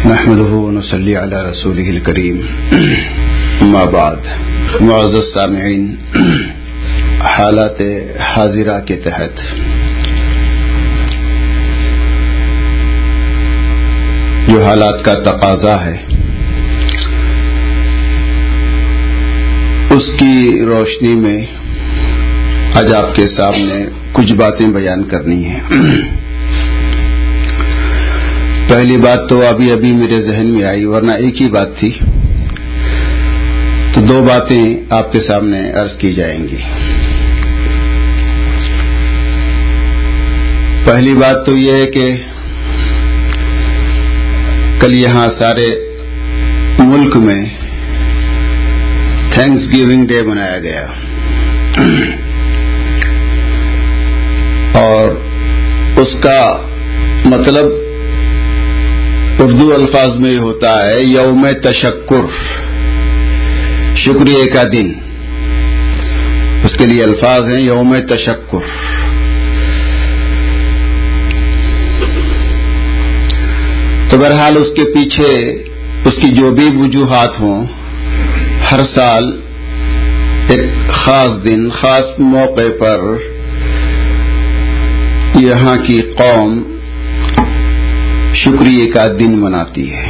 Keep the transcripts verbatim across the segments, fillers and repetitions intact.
نحمده ونصلي على رسوله الكريم اما بعد معزز سامعین، حالات حاضرہ کے تحت جو حالات کا تقاضا ہے اس کی روشنی میں آج آپ کے سامنے کچھ باتیں بیان کرنی ہیں۔ پہلی بات تو ابھی ابھی میرے ذہن میں آئی، ورنہ ایک ہی بات تھی، تو دو باتیں آپ کے سامنے عرض کی جائیں گی۔ پہلی بات تو یہ ہے کہ کل یہاں سارے ملک میں تھینکس گیونگ ڈے منایا گیا، اور اس کا مطلب اردو الفاظ میں ہوتا ہے یوم تشکر، شکریہ کا دن۔ اس کے لیے الفاظ ہیں یوم تشکر۔ تو بہرحال اس کے پیچھے اس کی جو بھی وجوہات ہوں، ہر سال ایک خاص دن، خاص موقع پر یہاں کی قوم شکریہ کا دن مناتی ہے،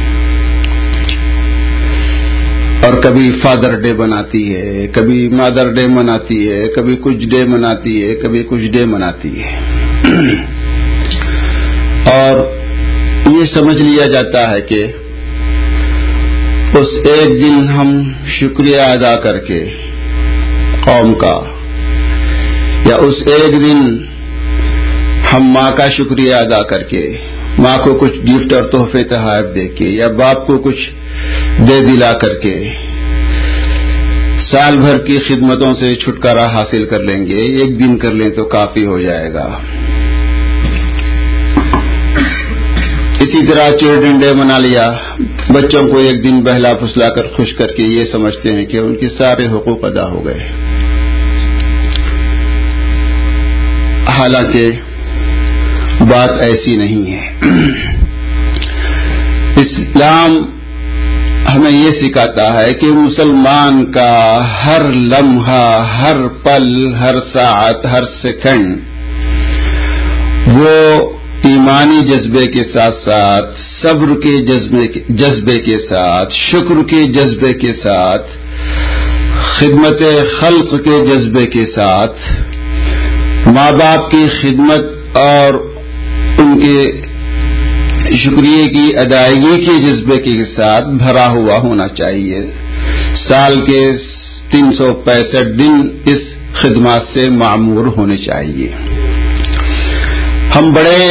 اور کبھی فادر ڈے مناتی ہے، کبھی مادر ڈے مناتی ہے، کبھی کچھ ڈے مناتی ہے، کبھی کچھ ڈے مناتی ہے، اور یہ سمجھ لیا جاتا ہے کہ اس ایک دن ہم شکریہ ادا کر کے قوم کا، یا اس ایک دن ہم ماں کا شکریہ ادا کر کے، ماں کو کچھ گفٹ اور تحفے تحائف دے کے، یا باپ کو کچھ دے دلا کر کے سال بھر کی خدمتوں سے چھٹکارا حاصل کر لیں گے، ایک دن کر لیں تو کافی ہو جائے گا۔ اسی طرح چلڈرن ڈے منا لیا، بچوں کو ایک دن بہلا پھسلا کر خوش کر کے یہ سمجھتے ہیں کہ ان کے سارے حقوق ادا ہو گئے، حالانکہ بات ایسی نہیں ہے۔ اسلام ہمیں یہ سکھاتا ہے کہ مسلمان کا ہر لمحہ، ہر پل، ہر ساعت، ہر سیکنڈ وہ ایمانی جذبے کے ساتھ ساتھ، صبر کے جذبے جذبے کے ساتھ، شکر کے جذبے کے ساتھ، خدمت خلق کے جذبے کے ساتھ، ماں باپ کی خدمت اور ان کے شکریہ کی ادائیگی کے جذبے کے ساتھ بھرا ہوا ہونا چاہیے۔ سال کے تین سو پینسٹھ دن اس خدمات سے معمور ہونے چاہیے۔ ہم بڑے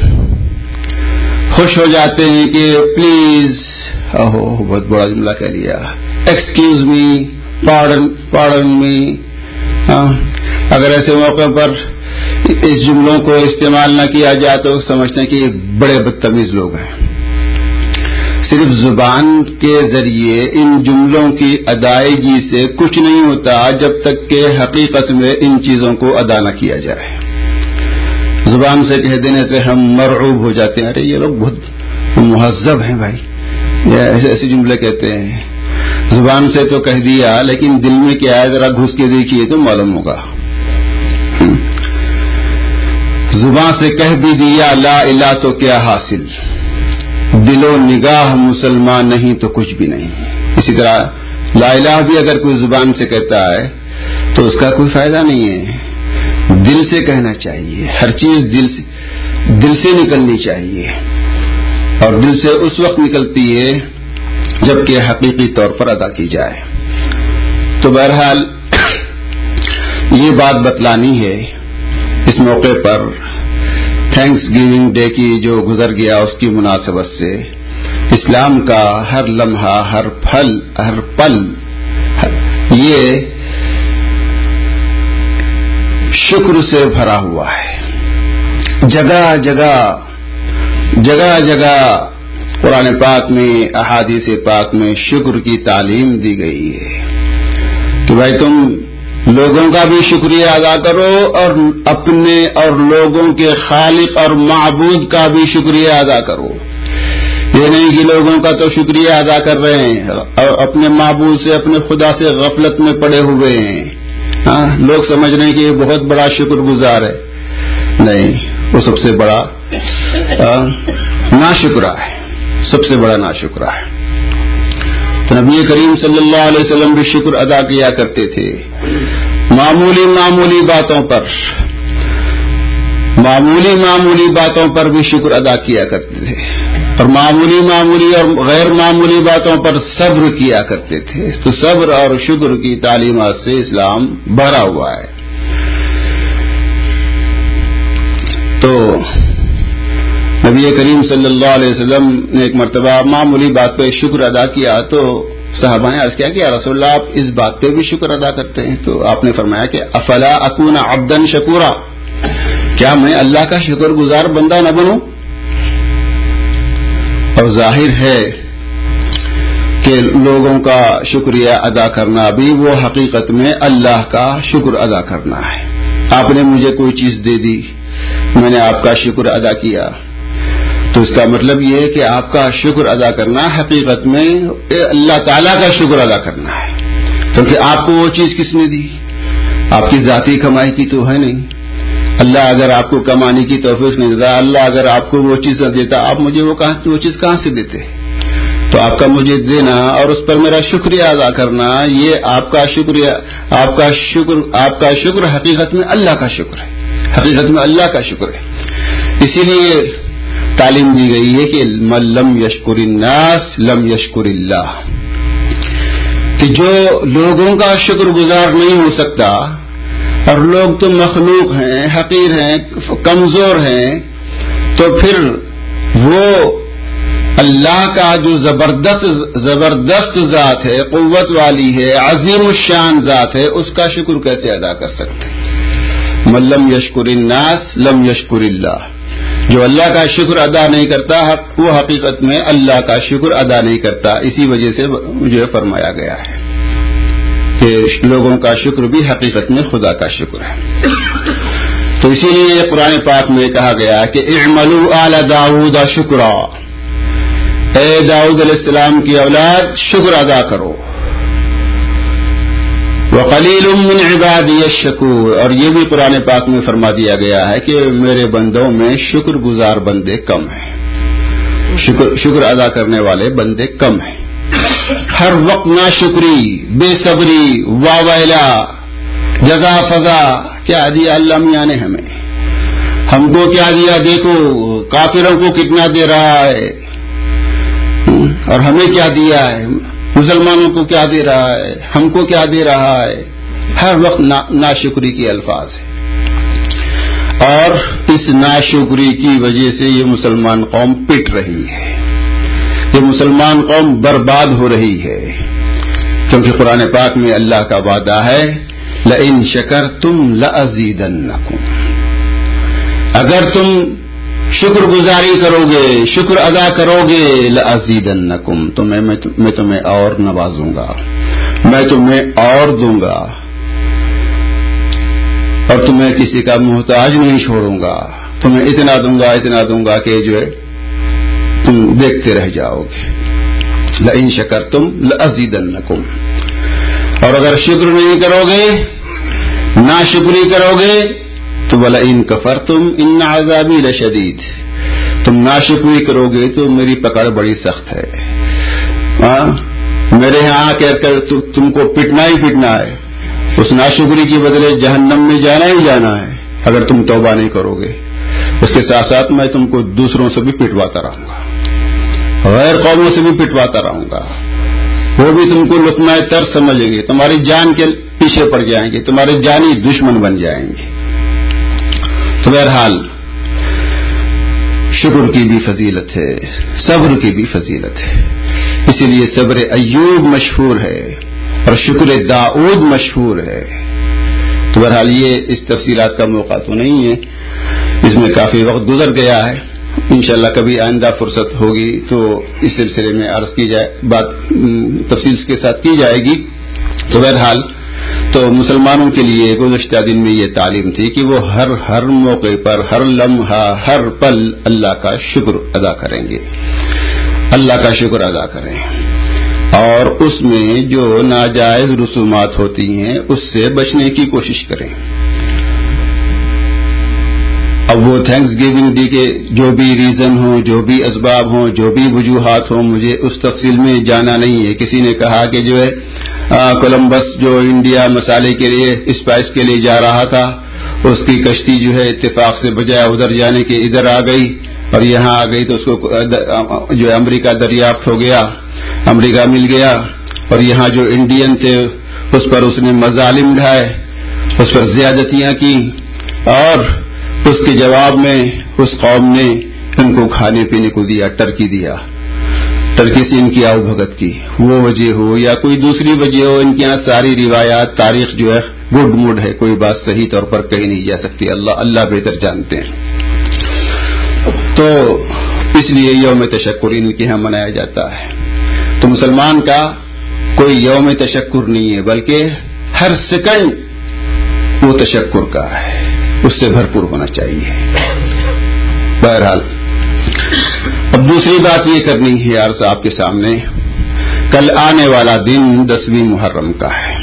خوش ہو جاتے ہیں کہ پلیز، اوہ بہت بڑا جملہ کہہ لیا، excuse me, pardon pardon me. اگر ایسے موقع پر اس جملوں کو استعمال نہ کیا جائے تو سمجھتے ہیں کہ یہ بڑے بدتمیز لوگ ہیں۔ صرف زبان کے ذریعے ان جملوں کی ادائیگی سے کچھ نہیں ہوتا جب تک کہ حقیقت میں ان چیزوں کو ادا نہ کیا جائے۔ زبان سے کہہ دینے سے ہم مرعوب ہو جاتے ہیں، ارے یہ لوگ بہت مہذب ہیں بھائی، ایسے ایسے جملے کہتے ہیں۔ زبان سے تو کہہ دیا، لیکن دل میں کیا ہے ذرا گھس کے دیکھیے تو معلوم ہوگا۔ زبان سے کہہ بھی دیا لا الہ تو کیا حاصل، دل و نگاہ مسلمان نہیں تو کچھ بھی نہیں۔ اسی طرح لا الہ بھی اگر کوئی زبان سے کہتا ہے تو اس کا کوئی فائدہ نہیں ہے، دل سے کہنا چاہیے، ہر چیز دل سے دل سے نکلنی چاہیے، اور دل سے اس وقت نکلتی ہے جبکہ حقیقی طور پر ادا کی جائے۔ تو بہرحال یہ بات بتلانی ہے اس موقع پر، تھینکس گیونگ ڈے کی جو گزر گیا اس کی مناسبت سے، اسلام کا ہر لمحہ، ہر پھل، ہر پل یہ شکر سے بھرا ہوا ہے۔ جگہ جگہ جگہ جگہ قرآن پاک میں، احادیث پاک میں شکر کی تعلیم دی گئی ہے کہ بھائی تم لوگوں کا بھی شکریہ ادا کرو، اور اپنے اور لوگوں کے خالق اور معبود کا بھی شکریہ ادا کرو۔ یہ نہیں کہ لوگوں کا تو شکریہ ادا کر رہے ہیں اور اپنے معبود سے اپنے خدا سے غفلت میں پڑے ہوئے ہیں. ہاں لوگ سمجھ رہے ہیں کہ یہ بہت بڑا شکر گزار ہے. نہیں، وہ سب سے بڑا ناشکرا ہے، سب سے بڑا ناشکرا ہے. تو نبی کریم صلی اللہ علیہ وسلم بھی شکر ادا کیا کرتے تھے معمولی معمولی باتوں پر، معمولی معمولی باتوں پر بھی شکر ادا کیا کرتے تھے، اور معمولی معمولی اور غیر معمولی باتوں پر صبر کیا کرتے تھے. تو صبر اور شکر کی تعلیمات سے اسلام بھرا ہوا ہے. تو نبی کریم صلی اللہ علیہ وسلم نے ایک مرتبہ معمولی بات پہ شکر ادا کیا تو صحابہ نے عرض کیا کہ یا رسول اللہ آپ اس بات پہ بھی شکر ادا کرتے ہیں؟ تو آپ نے فرمایا کہ افلا اکون عبدا شکورا، کیا میں اللہ کا شکر گزار بندہ نہ بنوں؟ اور ظاہر ہے کہ لوگوں کا شکریہ ادا کرنا بھی وہ حقیقت میں اللہ کا شکر ادا کرنا ہے. آپ نے مجھے کوئی چیز دے دی، میں نے آپ کا شکر ادا کیا، تو اس کا مطلب یہ ہے کہ آپ کا شکر ادا کرنا حقیقت میں اللہ تعالیٰ کا شکر ادا کرنا ہے، کیونکہ آپ کو وہ چیز کس نے دی؟ آپ کی ذاتی کمائی کی تو ہے نہیں. اللہ اگر آپ کو کمانے کی توفیق نہیں دیتا، اللہ اگر آپ کو وہ چیز نہ دیتا، آپ مجھے وہ کہاں وہ چیز کہاں سے دیتے؟ تو آپ کا مجھے دینا اور اس پر میرا شکریہ ادا کرنا، یہ آپ کا شکریہ آپ کا شکر آپ کا شکر حقیقت میں اللہ کا شکر ہے، حقیقت میں اللہ کا شکر ہے. اسی لیے تعلیم دی گئی ہے کہ من لم یشکر الناس لم یشکر اللہ، کہ جو لوگوں کا شکر گزار نہیں ہو سکتا، اور لوگ تو مخلوق ہیں، حقیر ہیں، کمزور ہیں، تو پھر وہ اللہ کا جو زبردست زبردست ذات ہے، قوت والی ہے، عظیم الشان ذات ہے، اس کا شکر کیسے ادا کر سکتے ہیں؟ من لم یشکر الناس لم یشکر اللہ، جو اللہ کا شکر ادا نہیں کرتا وہ حقیقت میں اللہ کا شکر ادا نہیں کرتا. اسی وجہ سے جو فرمایا گیا ہے کہ لوگوں کا شکر بھی حقیقت میں خدا کا شکر ہے. تو اسی لیے قرآن پاک میں کہا گیا کہ اعملوا آل داؤد شکرا، اے داؤد علیہ السلام کی اولاد شکر ادا کرو. وقلیل من عبادی الشکور، اور یہ بھی قرآن پاک میں فرما دیا گیا ہے کہ میرے بندوں میں شکر گزار بندے کم ہیں، شکر شکر ادا کرنے والے بندے کم ہیں. ہر وقت ناشکری، بے صبری، واویلا، جزا فضا، کیا دیا اللہ میاں نے ہمیں، ہم کو کیا دیا، دیکھو کافروں کو کتنا دے رہا ہے اور ہمیں کیا دیا ہے، مسلمانوں کو کیا دے رہا ہے، ہم کو کیا دے رہا ہے. ہر وقت ناشکری کے الفاظ ہیں، اور اس ناشکری کی وجہ سے یہ مسلمان قوم پٹ رہی ہے، یہ مسلمان قوم برباد ہو رہی ہے. کیونکہ قرآن پاک میں اللہ کا وعدہ ہے لئن شکرتم لازیدنکم، اگر تم شکر گزاری کرو گے، شکر ادا کرو گے، لازیدنکم، تو میں میں تمہیں اور نوازوں گا، میں تمہیں اور دوں گا، اور تمہیں کسی کا محتاج نہیں چھوڑوں گا، تمہیں اتنا دوں گا اتنا دوں گا کہ جو ہے تم دیکھتے رہ جاؤ گے. لئن شکرتم لازیدنکم، اور اگر شکر نہیں کرو گے، ناشکری کرو گے تو ولئن کفرتم ان عذابی لشدید، تم ناشکری کرو گے تو میری پکڑ بڑی سخت ہے. ہاں میرے یہاں آ کر تم کو پٹنا ہی پٹنا ہے، اس ناشکری کی بدلے جہنم میں جانا ہی جانا ہے اگر تم توبہ نہیں کرو گے. اس کے ساتھ ساتھ میں تم کو دوسروں سے بھی پٹواتا رہوں گا، غیر قوموں سے بھی پٹواتا رہوں گا، وہ بھی تم کو لقمہ تر سمجھیں گے، تمہاری جان کے پیچھے پڑ جائیں گے، تمہارے جانی دشمن بن جائیں گے. تو بہرحال شکر کی بھی فضیلت ہے، صبر کی بھی فضیلت ہے. اسی لیے صبر ایوب مشہور ہے اور شکر داؤد مشہور ہے. تو بہرحال یہ اس تفصیلات کا موقع تو نہیں ہے، اس میں کافی وقت گزر گیا ہے. انشاءاللہ کبھی آئندہ فرصت ہوگی تو اس سلسلے میں عرض کی جائے، بات تفصیل کے ساتھ کی جائے گی. تو بہرحال تو مسلمانوں کے لیے گزشتہ دن میں یہ تعلیم تھی کہ وہ ہر ہر موقع پر، ہر لمحہ، ہر پل اللہ کا شکر ادا کریں گے. اللہ کا شکر ادا کریں اور اس میں جو ناجائز رسومات ہوتی ہیں اس سے بچنے کی کوشش کریں. اب وہ تھینکس گیونگ ڈے کے جو بھی ریزن ہوں، جو بھی اسباب ہوں، جو بھی وجوہات ہوں، مجھے اس تفصیل میں جانا نہیں ہے. کسی نے کہا کہ جو ہے کولمبس جو انڈیا مسالے کے لیے اسپائس کے لیے جا رہا تھا، اس کی کشتی جو ہے اتفاق سے بجائے ادھر جانے کے ادھر آ گئی اور یہاں آ گئی تو اس کو جو ہے امریکہ دریافت ہو گیا، امریکہ مل گیا، اور یہاں جو انڈین تھے اس پر اس نے مظالم ڈھائے، اس پر زیادتیاں کی، اور اس کے جواب میں اس قوم نے ان کو کھانے پینے کو دیا، ٹرکی دیا. ٹرکی سے ان کی آؤ بھگت کی. وہ وجہ ہو یا کوئی دوسری وجہ ہو، ان کے یہاں ساری روایات تاریخ جو ہے گڈ موڈ ہے، کوئی بات صحیح طور پر کہی نہیں جا سکتی. اللہ اللہ بہتر جانتے ہیں. تو اس لیے یوم تشکر ان کے یہاں منایا جاتا ہے. تو مسلمان کا کوئی یوم تشکر نہیں ہے، بلکہ ہر سیکنڈ وہ تشکر کا ہے، اس سے بھرپور ہونا چاہیے. بہرحال اب دوسری بات یہ کرنی ہے یار صاحب کے سامنے، کل آنے والا دن دسویں محرم کا ہے.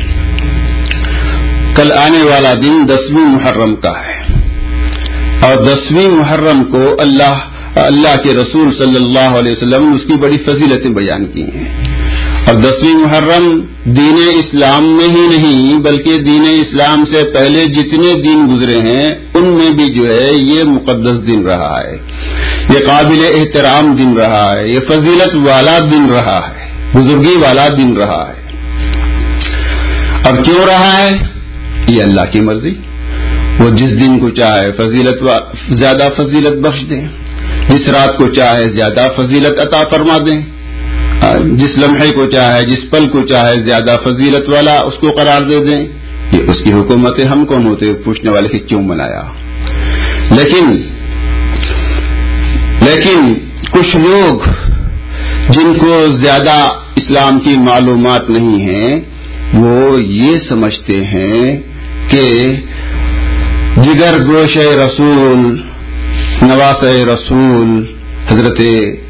کل آنے والا دن دسویں محرم کا ہے، اور دسویں محرم کو اللہ اللہ کے رسول صلی اللہ علیہ وسلم نے اس کی بڑی فضیلتیں بیان کی ہیں. اور دسویں محرم دین اسلام میں ہی نہیں بلکہ دین اسلام سے پہلے جتنے دن گزرے ہیں ان میں بھی جو ہے یہ مقدس دن رہا ہے، یہ قابل احترام دن رہا ہے، یہ فضیلت والا دن رہا ہے، بزرگی والا دن رہا ہے. اور کیوں رہا ہے؟ یہ اللہ کی مرضی. وہ جس دن کو چاہے فضیلت زیادہ فضیلت بخش دیں، جس رات کو چاہے زیادہ فضیلت عطا فرما دیں، جس لمحے کو چاہے جس پل کو چاہے زیادہ فضیلت والا اس کو قرار دے دیں. یہ اس کی حکومت ہے. ہم کون ہوتے پوچھنے والے کہ کیوں منایا؟ لیکن لیکن کچھ لوگ جن کو زیادہ اسلام کی معلومات نہیں ہیں وہ یہ سمجھتے ہیں کہ جگر گوش رسول، نواس رسول حضرت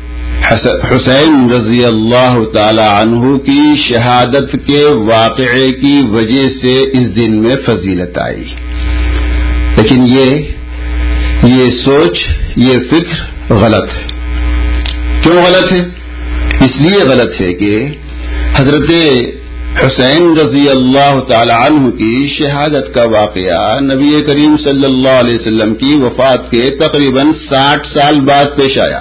حسین رضی اللہ تعالی عنہ کی شہادت کے واقعے کی وجہ سے اس دن میں فضیلت آئی. لیکن یہ یہ سوچ، یہ فکر غلط ہے. کیوں غلط ہے؟ اس لیے غلط ہے کہ حضرت حسین رضی اللہ تعالی عنہ کی شہادت کا واقعہ نبی کریم صلی اللہ علیہ وسلم کی وفات کے تقریباً ساٹھ سال بعد پیش آیا،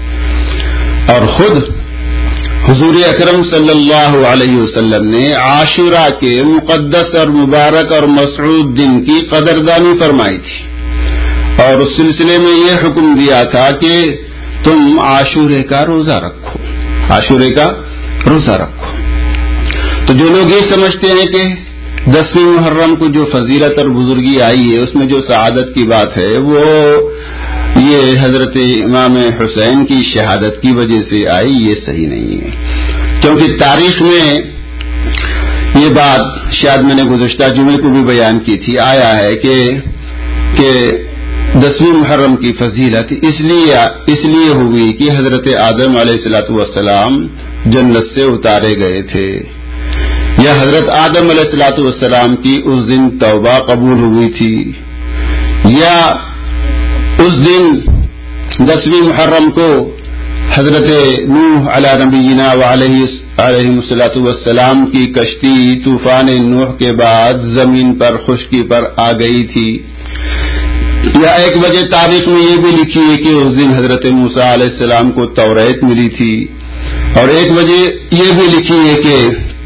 اور خود حضور اکرم صلی اللہ علیہ وسلم نے عاشورہ کے مقدس اور مبارک اور مسعود دن کی قدردانی فرمائی تھی، اور اس سلسلے میں یہ حکم دیا تھا کہ تم عاشورے کا روزہ رکھو، عاشورے کا روزہ رکھو. تو جو لوگ یہ سمجھتے ہیں کہ دسویں محرم کو جو فضیلت اور بزرگی آئی ہے اس میں جو سعادت کی بات ہے وہ یہ حضرت امام حسین کی شہادت کی وجہ سے آئی، یہ صحیح نہیں ہے. کیونکہ تاریخ میں یہ بات شاید میں نے گزشتہ جمعے کو بھی بیان کی تھی، آیا ہے کہ کہ دسویں محرم کی فضیلت اس لیے اس لیے ہوئی کہ حضرت آدم علیہ الصلوۃ والسلام جنت سے اتارے گئے تھے، یا حضرت آدم علیہ الصلوۃ والسلام کی اس دن توبہ قبول ہوئی تھی، یا اس دن دسویں محرم کو حضرت نوح علی نبینا وعلیہ الصلوۃ والسلام کی کشتی طوفان نوح کے بعد زمین پر خشکی پر آ گئی تھی، یا ایک وجہ تاریخ میں یہ بھی لکھی ہے کہ اس دن حضرت موسیٰ علیہ السلام کو توریت ملی تھی، اور ایک وجہ یہ بھی لکھی ہے کہ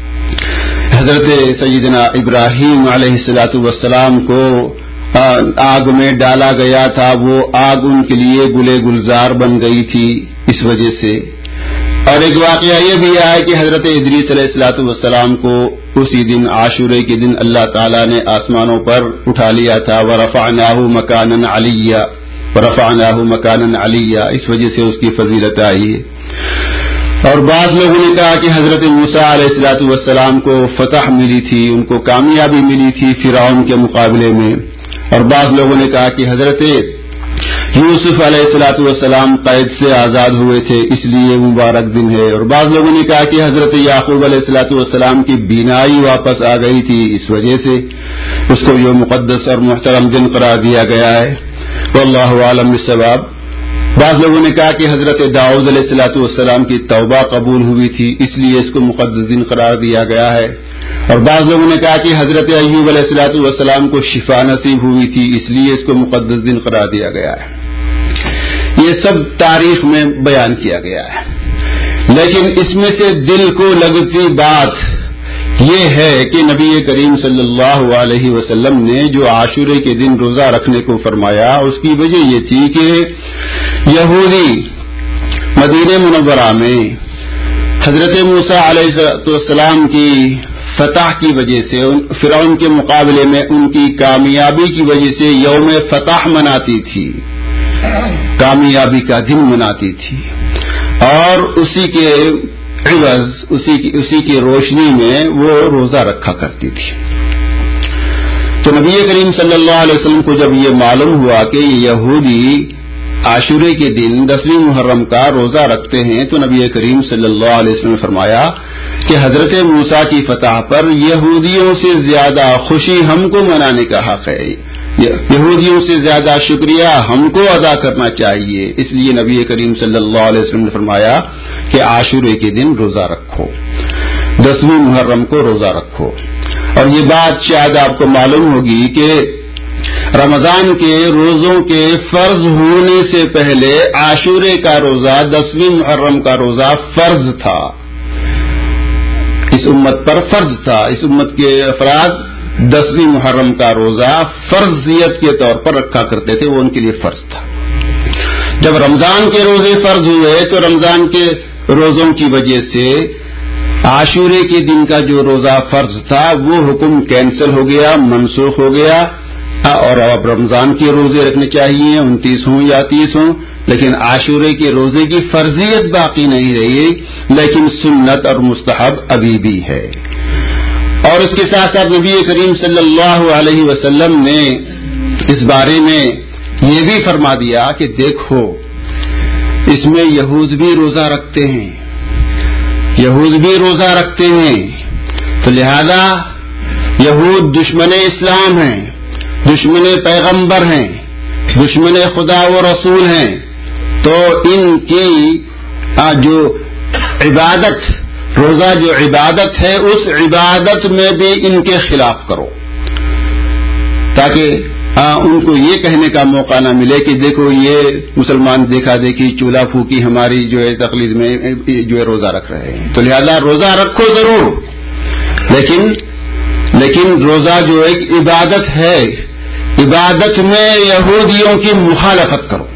حضرت سیدنا ابراہیم علیہ الصلوۃ والسلام کو آگ میں ڈالا گیا تھا، وہ آگ ان کے لیے گلے گلزار بن گئی تھی اس وجہ سے. اور ایک واقعہ یہ بھی ہے کہ حضرت ادریس علیہ الصلوۃ والسلام کو اسی دن عاشورے کے دن اللہ تعالیٰ نے آسمانوں پر اٹھا لیا تھا، وَرَفَعْنَاهُ مَكَانًا عَلِيًّا وَرَفَعْنَاهُ مَكَانًا عَلِيًّا، اس وجہ سے اس کی فضیلت آئی ہے. اور بعض لوگوں نے کہا کہ حضرت موسیٰ علیہ الصلوۃ والسلام کو فتح ملی تھی، ان کو کامیابی ملی تھی فرعون کے مقابلے میں. اور بعض لوگوں نے کہا کہ حضرت یوسف علیہ الصلوۃ والسلام قید سے آزاد ہوئے تھے اس لیے مبارک دن ہے، اور بعض لوگوں نے کہا کہ حضرت یعقوب علیہ الصلوۃ والسلام کی بینائی واپس آ گئی تھی، اس وجہ سے اس کو یہ مقدس اور محترم دن قرار دیا گیا ہے، واللہ اعلم بالصواب۔ بعض لوگوں نے کہا کہ حضرت داؤد علیہ الصلوۃ والسلام کی توبہ قبول ہوئی تھی اس لیے اس کو مقدس دن قرار دیا گیا ہے، اور بعض لوگوں نے کہا کہ حضرت ایوب علیہ الصلوۃ والسلام کو شفا نصیب ہوئی تھی اس لیے اس کو مقدس دن قرار دیا گیا ہے۔ یہ سب تاریخ میں بیان کیا گیا ہے، لیکن اس میں سے دل کو لگتی بات یہ ہے کہ نبی کریم صلی اللہ علیہ وسلم نے جو عاشورے کے دن روزہ رکھنے کو فرمایا اس کی وجہ یہ تھی کہ یہودی مدینہ منورہ میں حضرت موسیٰ علیہ السلام کی فتح کی وجہ سے فرعون کے مقابلے میں ان کی کامیابی کی وجہ سے یوم فتح مناتی تھی، کامیابی کا دن مناتی تھی، اور اسی کے عوض اسی کی اسی کی روشنی میں وہ روزہ رکھا کرتی تھی۔ تو نبی کریم صلی اللہ علیہ وسلم کو جب یہ معلوم ہوا کہ یہ یہودی عاشورے کے دن دسویں محرم کا روزہ رکھتے ہیں تو نبی کریم صلی اللہ علیہ وسلم نے فرمایا کہ حضرت موسیٰ کی فتح پر یہودیوں سے زیادہ خوشی ہم کو منانے کا حق ہے، یہودیوں سے زیادہ شکریہ ہم کو ادا کرنا چاہیے، اس لیے نبی کریم صلی اللہ علیہ وسلم نے فرمایا کہ عاشورے کے دن روزہ رکھو، دسویں محرم کو روزہ رکھو۔ اور یہ بات شاید آپ کو معلوم ہوگی کہ رمضان کے روزوں کے فرض ہونے سے پہلے عاشورے کا روزہ دسویں محرم کا روزہ فرض تھا، اس امت پر فرض تھا، اس امت کے افراد دسویں محرم کا روزہ فرضیت کے طور پر رکھا کرتے تھے، وہ ان کے لیے فرض تھا۔ جب رمضان کے روزے فرض ہوئے تو رمضان کے روزوں کی وجہ سے عاشورے کے دن کا جو روزہ فرض تھا وہ حکم کینسل ہو گیا، منسوخ ہو گیا، اور اب رمضان کے روزے رکھنے چاہیے انتیس ہوں یا تیس ہوں، لیکن عاشورے کے روزے کی فرضیت باقی نہیں رہی، لیکن سنت اور مستحب ابھی بھی ہے۔ اور اس کے ساتھ ساتھ نبی کریم صلی اللہ علیہ وسلم نے اس بارے میں یہ بھی فرما دیا کہ دیکھو اس میں یہود بھی روزہ رکھتے ہیں، یہود بھی روزہ رکھتے ہیں، تو لہذا یہود دشمن اسلام ہیں، دشمن پیغمبر ہیں، دشمن خدا و رسول ہیں، تو ان کی جو عبادت روزہ جو عبادت ہے اس عبادت میں بھی ان کے خلاف کرو، تاکہ ان کو یہ کہنے کا موقع نہ ملے کہ دیکھو یہ مسلمان دیکھا دیکھی چولہا پھوکی ہماری جو ہے تقلید میں جو ہے روزہ رکھ رہے ہیں، تو لہذا روزہ رکھو ضرور، لیکن لیکن روزہ جو ایک عبادت ہے، عبادت میں یہودیوں کی مخالفت کرو۔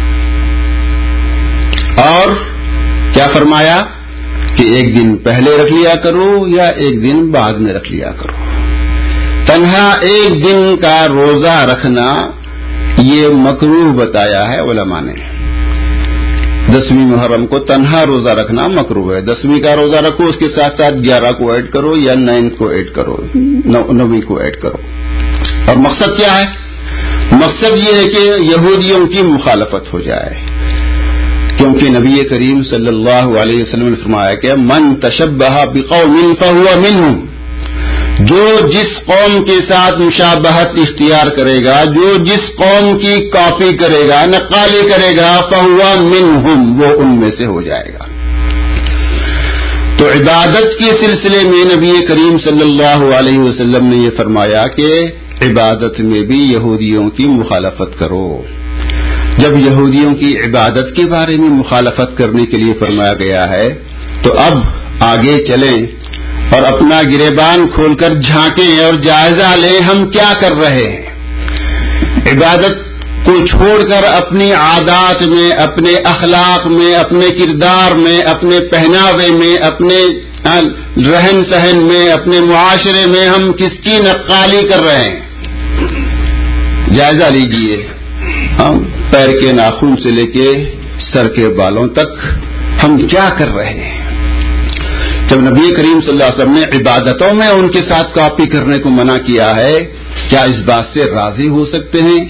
اور کیا فرمایا کہ ایک دن پہلے رکھ لیا کرو یا ایک دن بعد میں رکھ لیا کرو، تنہا ایک دن کا روزہ رکھنا یہ مکروہ بتایا ہے علماء نے، دسویں محرم کو تنہا روزہ رکھنا مکروہ ہے، دسویں کا روزہ رکھو اس کے ساتھ ساتھ گیارہ کو ایڈ کرو یا نائنتھ کو ایڈ کرو، نویں کو ایڈ کرو، اور مقصد کیا ہے؟ مقصد یہ ہے کہ یہودیوں کی مخالفت ہو جائے، کیونکہ نبی کریم صلی اللہ علیہ وسلم نے فرمایا کہ من تشبہ بقوم فہو منہم، جو جس قوم کے ساتھ مشابہت اختیار کرے گا، جو جس قوم کی کاپی کرے گا، نقالی کرے گا، فہو منہم، وہ ان میں سے ہو جائے گا۔ تو عبادت کے سلسلے میں نبی کریم صلی اللہ علیہ وسلم نے یہ فرمایا کہ عبادت میں بھی یہودیوں کی مخالفت کرو۔ جب یہودیوں کی عبادت کے بارے میں مخالفت کرنے کے لیے فرمایا گیا ہے تو اب آگے چلیں اور اپنا گریبان کھول کر جھانکیں اور جائزہ لیں ہم کیا کر رہے ہیں۔ عبادت کو چھوڑ کر اپنی عادات میں، اپنے اخلاق میں، اپنے کردار میں، اپنے پہناوے میں، اپنے رہن سہن میں، اپنے معاشرے میں ہم کس کی نقالی کر رہے ہیں؟ جائزہ لیجئے، ہم پیر کے ناخن سے لے کے سر کے بالوں تک ہم کیا کر رہے ہیں؟ جب نبی کریم صلی اللہ علیہ وسلم نے عبادتوں میں ان کے ساتھ کاپی کرنے کو منع کیا ہے، کیا اس بات سے راضی ہو سکتے ہیں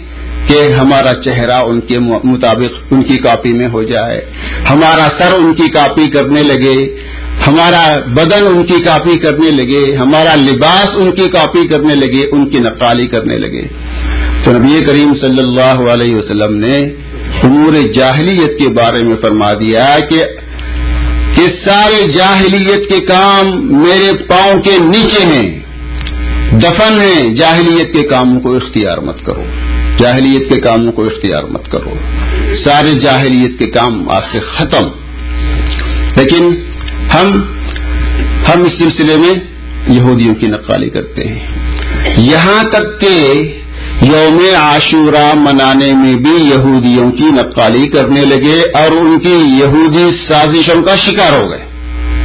کہ ہمارا چہرہ ان کے مطابق ان کی کاپی میں ہو جائے، ہمارا سر ان کی کاپی کرنے لگے، ہمارا بدن ان کی کاپی کرنے لگے، ہمارا لباس ان کی کاپی کرنے لگے، ان کی نقالی کرنے لگے۔ تو نبی کریم صلی اللہ علیہ وسلم نے امور جاہلیت کے بارے میں فرما دیا کہ کہ سارے جاہلیت کے کام میرے پاؤں کے نیچے ہیں، دفن ہیں، جاہلیت کے کاموں کو اختیار مت کرو، جاہلیت کے کاموں کو اختیار مت کرو، سارے جاہلیت کے کام آج سے ختم۔ لیکن ہم ہم اس سلسلے میں یہودیوں کی نقالی کرتے ہیں، یہاں تک کہ یوم عاشورہ منانے میں بھی یہودیوں کی نقالی کرنے لگے اور ان کی یہودی سازشوں کا شکار ہو گئے۔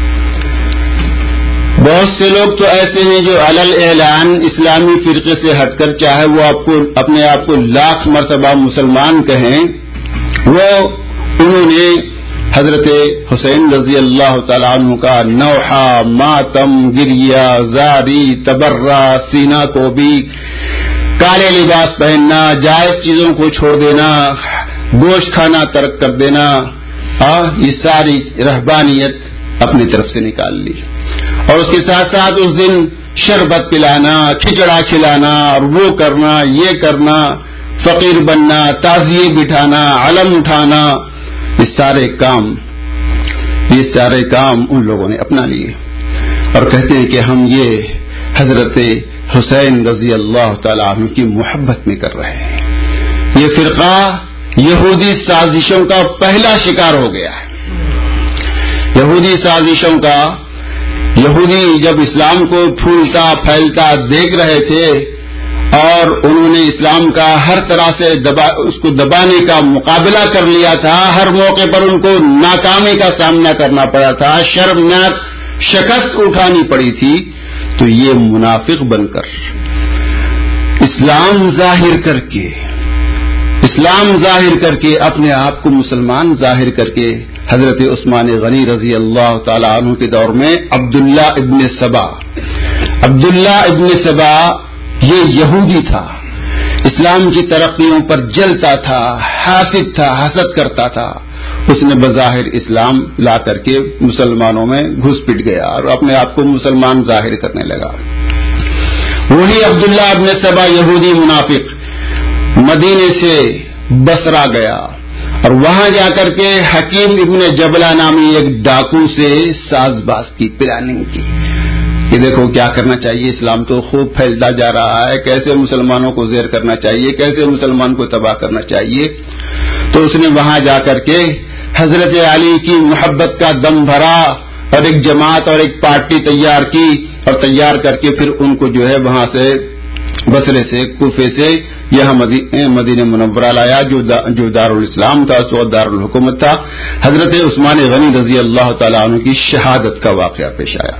بہت سے لوگ تو ایسے ہیں جو علل اعلان اسلامی فرقے سے ہٹ کر چاہے وہ آپ کو اپنے آپ کو لاکھ مرتبہ مسلمان کہیں، وہ انہوں نے حضرت حسین رضی اللہ تعالیٰ عنہ کا نوحہ، ماتم، گریہ، زاری، تبرہ، سینہ کو بھی کالے لباس پہننا، جائز چیزوں کو چھوڑ دینا، گوشت کھانا ترک کر دینا، یہ ساری رہبانیت اپنی طرف سے نکال لی، اور اس کے ساتھ ساتھ اس دن شربت پلانا، کھچڑا کھلانا، اور وہ کرنا یہ کرنا، فقیر بننا، تعزیے بٹھانا، علم اٹھانا، یہ سارے کام یہ سارے کام ان لوگوں نے اپنا لیے اور کہتے ہیں کہ ہم یہ حضرت حسین رضی اللہ تعالیٰ عنہ کی محبت میں کر رہے ہیں۔ یہ فرقہ یہودی سازشوں کا پہلا شکار ہو گیا ہے۔ یہودی سازشوں کا یہودی جب اسلام کو پھولتا پھیلتا دیکھ رہے تھے اور انہوں نے اسلام کا ہر طرح سے دبا اس کو دبانے کا مقابلہ کر لیا تھا، ہر موقع پر ان کو ناکامی کا سامنا کرنا پڑا تھا، شرمناک شکست اٹھانی پڑی تھی، تو یہ منافق بن کر اسلام ظاہر کر کے اسلام ظاہر کر کے اپنے آپ کو مسلمان ظاہر کر کے حضرت عثمان غنی رضی اللہ تعالی عنہ کے دور میں عبداللہ ابن سبا عبداللہ ابن سبا یہ یہودی تھا، اسلام کی ترقیوں پر جلتا تھا، حاسد تھا، حسد کرتا تھا، اس نے بظاہر اسلام لا کر کے مسلمانوں میں گھس پٹ گیا اور اپنے آپ کو مسلمان ظاہر کرنے لگا۔ وہی عبداللہ ابن سبا یہودی منافق مدینے سے بصرہ گیا اور وہاں جا کر کے حکیم ابن جبلہ نامی ایک ڈاکو سے ساز باز کی، پلاننگ کی کہ دیکھو کیا کرنا چاہیے، اسلام تو خوب پھیلتا جا رہا ہے، کیسے مسلمانوں کو زیر کرنا چاہیے، کیسے مسلمان کو تباہ کرنا چاہیے۔ تو اس نے وہاں جا کر کے حضرت علی کی محبت کا دم بھرا اور ایک جماعت اور ایک پارٹی تیار کی اور تیار کر کے پھر ان کو جو ہے وہاں سے بصرے سے کوفے سے یہاں مدینہ منورہ لایا جو جو دارالاسلام تھا، تو دارالحکومت تھا۔ حضرت عثمان غنی رضی اللہ تعالیٰ عنہ کی شہادت کا واقعہ پیش آیا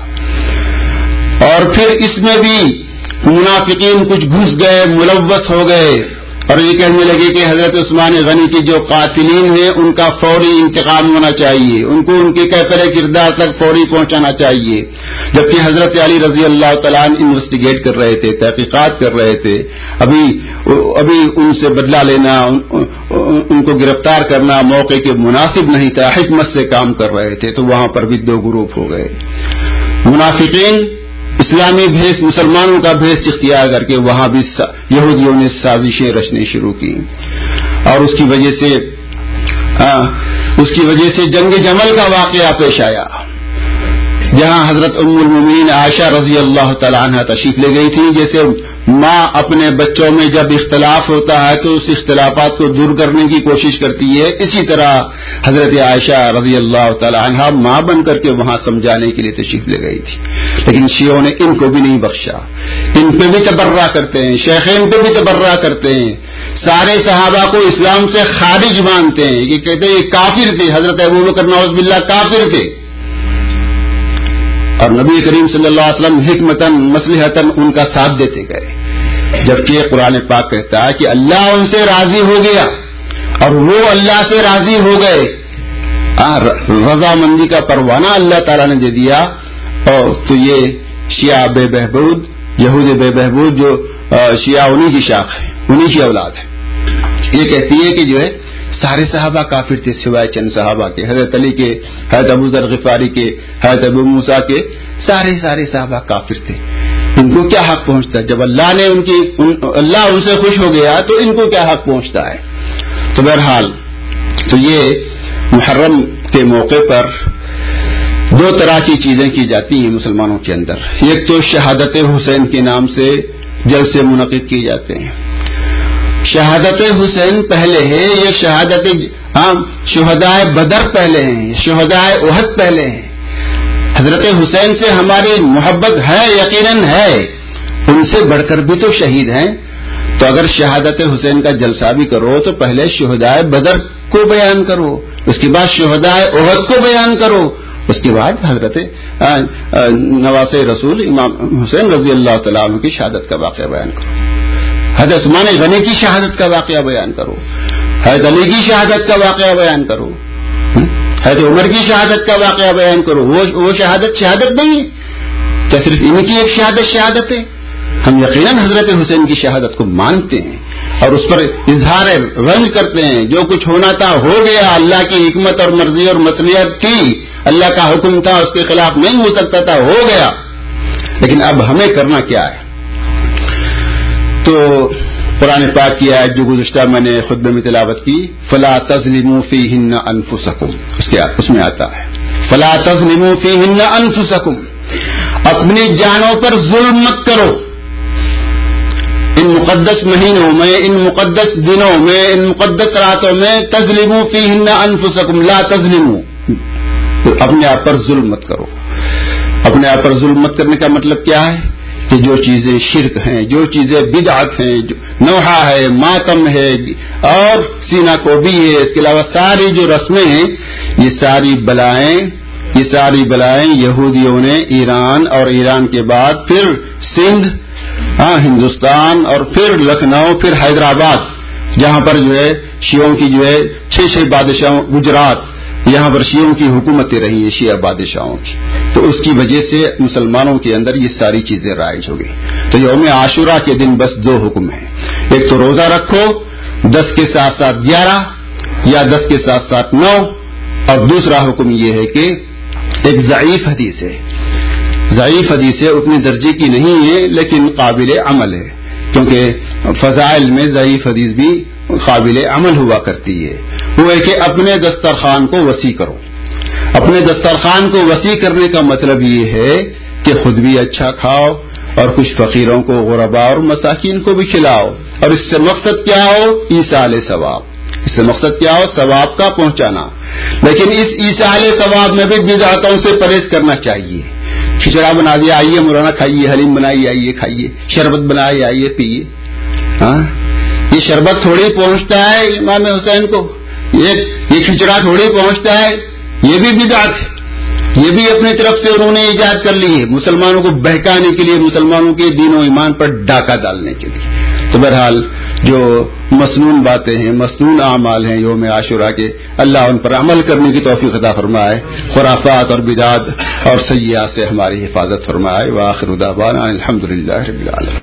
اور پھر اس میں بھی منافقین کچھ گھس گئے، ملوث ہو گئے اور یہ کہنے لگے کہ حضرت عثمان غنی کے جو قاتلین ہیں ان کا فوری انتقام ہونا چاہیے، ان کو ان کے کیفر کردار تک فوری پہنچانا چاہیے، جبکہ حضرت علی رضی اللہ تعالیٰ عنہ انویسٹیگیٹ کر رہے تھے، تحقیقات کر رہے تھے، ابھی ابھی ان سے بدلہ لینا، ان کو گرفتار کرنا موقع کے مناسب نہیں تھا، حکمت سے کام کر رہے تھے، تو وہاں پر بھی دو گروپ ہو گئے۔ منافقین اسلامی بھیس، مسلمانوں کا بھیس اختیار کر کے وہاں بھی یہودیوں نے سازشیں رچنی شروع کی اور اس کی وجہ سے آ, اس کی وجہ سے جنگ جمل کا واقعہ پیش آیا، جہاں حضرت ام المومنین عائشہ رضی اللہ تعالی عنہا تشریف لے گئی تھی۔ جیسے ماں اپنے بچوں میں جب اختلاف ہوتا ہے تو اس اختلافات کو دور کرنے کی کوشش کرتی ہے، اسی طرح حضرت عائشہ رضی اللہ تعالی عنہا ماں بن کر کے وہاں سمجھانے کے لیے تشریف لے گئی تھی، لیکن شیعوں نے ان کو بھی نہیں بخشا، ان پہ بھی تبرہ کرتے ہیں، شیخین پہ بھی تبرہ کرتے ہیں، سارے صحابہ کو اسلام سے خارج مانتے ہیں، یہ کہتے ہیں یہ کافر تھے، حضرت ابوبکر نعوذ باللہ کافر تھے، اور نبی کریم صلی اللہ علیہ وسلم حکمتاً مصلحتاً ان کا ساتھ دیتے گئے، جبکہ قرآن پاک کہتا ہے کہ اللہ ان سے راضی ہو گیا اور وہ اللہ سے راضی ہو گئے، رضامندی کا پروانہ اللہ تعالیٰ نے دے دیا۔ اور تو یہ شیعہ بے بہبود، یہود بے بہبود جو شیعہ انہی کی شاخ ہے، انہی کی اولاد ہے، یہ کہتی ہے کہ جو ہے سارے صحابہ کافر تھے سوائے چند صحابہ کے، حضرت علی کے، حضرت ابو ذر غفاری کے، حضرت ابو موسیٰ کے، سارے سارے صحابہ کافر تھے. ان کو کیا حق پہنچتا ہے؟ جب اللہ نے ان کی ان اللہ ان سے خوش ہو گیا تو ان کو کیا حق پہنچتا ہے؟ تو بہرحال تو یہ محرم کے موقع پر دو طرح کی چیزیں کی جاتی ہیں مسلمانوں کے اندر. ایک تو شہادت حسین کے نام سے جلسے منعقد کیے جاتے ہیں. شہادت حسین پہلے ہے، یہ شہادت شہدائے بدر پہلے ہیں، شہدائے احد پہلے ہیں. حضرت حسین سے ہماری محبت ہے، یقیناً ہے، ان سے بڑھ کر بھی تو شہید ہیں. تو اگر شہادت حسین کا جلسہ بھی کرو تو پہلے شہدائے بدر کو بیان کرو، اس کے بعد شہدائے احد کو بیان کرو، اس کے بعد حضرت نواز رسول امام حسین رضی اللہ تعالیٰ عنہ کی شہادت کا واقعہ بیان کرو، حضرت عثمان غنی کی شہادت کا واقعہ بیان کرو، حضرت علی کی شہادت کا واقعہ بیان کرو، حضرت عمر کی شہادت کا واقعہ بیان کرو. وہ وہ شہادت شہادت نہیں ہے کیا؟ صرف ان کی ایک شہادت شہادت ہے؟ ہم یقیناً حضرت حسین کی شہادت کو مانتے ہیں اور اس پر اظہار رنج کرتے ہیں. جو کچھ ہونا تھا ہو گیا، اللہ کی حکمت اور مرضی اور مصلحت تھی، اللہ کا حکم تھا، اس کے خلاف نہیں ہو سکتا تھا، ہو گیا. لیکن اب ہمیں کرنا کیا ہے؟ تو قرآن پاک کی آیت جو گزشتہ میں نے خطبے میں تلاوت کی، فلا تظلموا فیہن انفسکم، اس کے اس میں آتا ہے فلا تظلموا فیہن انفسکم، اپنی جانوں پر ظلم مت کرو. ان مقدس مہینوں میں، ان مقدس دنوں میں، ان مقدس راتوں میں تظلموا فیہن انفسکم، لا تظلموا، اپنے آپ پر ظلم مت کرو. اپنے آپ پر ظلم مت کرنے کا مطلب کیا ہے؟ کہ جو چیزیں شرک ہیں، جو چیزیں بدعت ہیں، نوحہ ہے، ماتم ہے اور سینہ کوبی ہے، اس کے علاوہ ساری جو رسمیں ہیں، یہ ساری بلائیں یہ ساری بلائیں یہودیوں نے ایران اور ایران کے بعد پھر سندھ، ہاں ہندوستان اور پھر لکھنؤ، پھر حیدرآباد، جہاں پر جو ہے شیعوں کی جو ہے چھ چھ بادشاہوں، گجرات، یہاں پر شیعوں کی حکومتیں رہی ہیں، شیعہ بادشاہوں کی. تو اس کی وجہ سے مسلمانوں کے اندر یہ ساری چیزیں رائج ہو گئی. تو یوم عاشورہ کے دن بس دو حکم ہیں، ایک تو روزہ رکھو دس کے ساتھ ساتھ گیارہ یا دس کے ساتھ ساتھ نو، اور دوسرا حکم یہ ہے کہ ایک ضعیف حدیث ہے، ضعیف حدیث ہے، اتنے درجے کی نہیں ہے لیکن قابل عمل ہے، کیونکہ فضائل میں ضعیف حدیث بھی قابل عمل ہوا کرتی ہے. وہ ہے کہ اپنے دسترخوان کو وسیع کرو. اپنے دسترخوان کو وسیع کرنے کا مطلب یہ ہے کہ خود بھی اچھا کھاؤ اور کچھ فقیروں کو، غرباء اور مساکین کو بھی کھلاؤ. اور اس سے مقصد کیا ہو؟ ایصال ثواب. اس سے مقصد کیا ہو؟ ثواب کا پہنچانا. لیکن اس ایصال ثواب میں بھی بدعتوں سے پرہیز کرنا چاہیے. کھچڑا بنا دیا، آئیے مولانا کھائیے، حلیم بنائی، آئیے کھائیے، شربت بنائی، آئیے پیئے. ہاں یہ شربت تھوڑی پہنچتا ہے امام حسین کو، یہ یہ کھچڑا تھوڑی پہنچتا ہے، یہ بھی بدعت ہے، یہ بھی اپنی طرف سے انہوں نے ایجاد کر لی ہے مسلمانوں کو بہکانے کے لیے، مسلمانوں کے دین و ایمان پر ڈاکہ ڈالنے کے لیے. تو بہرحال جو مسنون باتیں ہیں، مسنون اعمال ہیں یوم عاشورہ کے، اللہ ان پر عمل کرنے کی توفیق عطا فرمائے، خرافات اور بدعات اور سیئات سے ہماری حفاظت فرمائے. وآخر دعوانا الحمدللہ رب العالمین.